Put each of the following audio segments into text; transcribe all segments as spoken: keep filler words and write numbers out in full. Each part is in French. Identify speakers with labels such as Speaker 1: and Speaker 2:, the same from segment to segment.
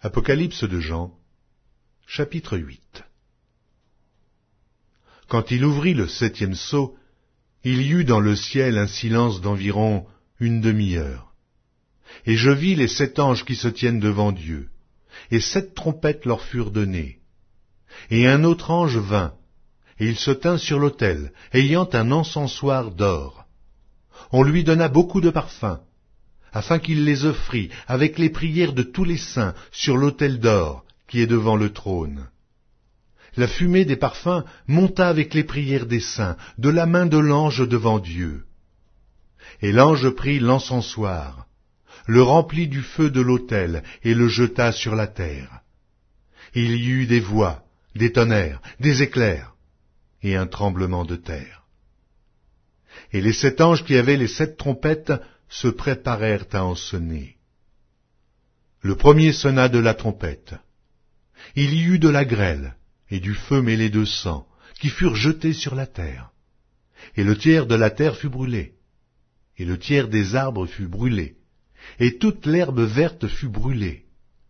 Speaker 1: Apocalypse de Jean, chapitre huit. Quand il ouvrit le septième sceau, il y eut dans le ciel un silence d'environ une demi-heure. Et je vis les sept anges qui se tiennent devant Dieu, et sept trompettes leur furent données. Et un autre ange vint, et il se tint sur l'autel, ayant un encensoir d'or. On lui donna beaucoup de parfums, afin qu'il les offrît avec les prières de tous les saints sur l'autel d'or qui est devant le trône. La fumée des parfums monta avec les prières des saints de la main de l'ange devant Dieu. Et l'ange prit l'encensoir, le remplit du feu de l'autel et le jeta sur la terre. Il y eut des voix, des tonnerres, des éclairs et un tremblement de terre. Et les sept anges qui avaient les sept trompettes se préparèrent à en sonner. Le premier sonna de la trompette. Il y eut de la grêle et du feu mêlé de sang, qui furent jetés sur la terre. Et le tiers de la terre fut brûlé, et le tiers des arbres fut brûlé, et toute l'herbe verte fut brûlée.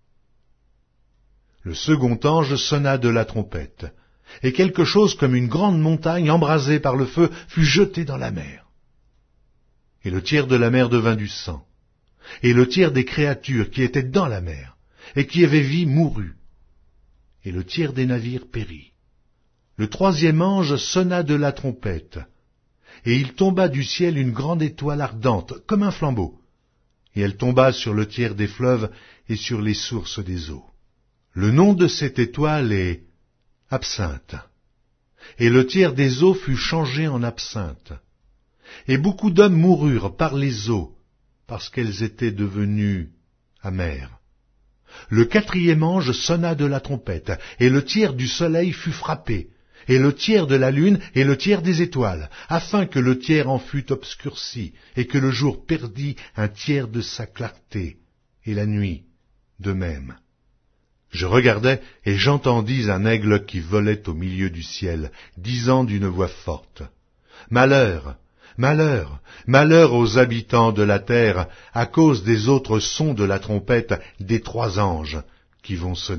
Speaker 1: Le second ange sonna de la trompette, et quelque chose comme une grande montagne embrasée par le feu fut jetée dans la mer. Et le tiers de la mer devint du sang, et le tiers des créatures qui étaient dans la mer, et qui avaient vie mourut, et le tiers des navires périt. Le troisième ange sonna de la trompette, et il tomba du ciel une grande étoile ardente, comme un flambeau, et elle tomba sur le tiers des fleuves et sur les sources des eaux. Le nom de cette étoile est Absinthe, et le tiers des eaux fut changé en absinthe. Et beaucoup d'hommes moururent par les eaux, parce qu'elles étaient devenues amères. Le quatrième ange sonna de la trompette, et le tiers du soleil fut frappé, et le tiers de la lune, et le tiers des étoiles, afin que le tiers en fût obscurci, et que le jour perdît un tiers de sa clarté, et la nuit de même. Je regardai, et j'entendis un aigle qui volait au milieu du ciel, disant d'une voix forte, « Malheur! Malheur, malheur aux habitants de la terre, à cause des autres sons de la trompette des trois anges qui vont sonner. »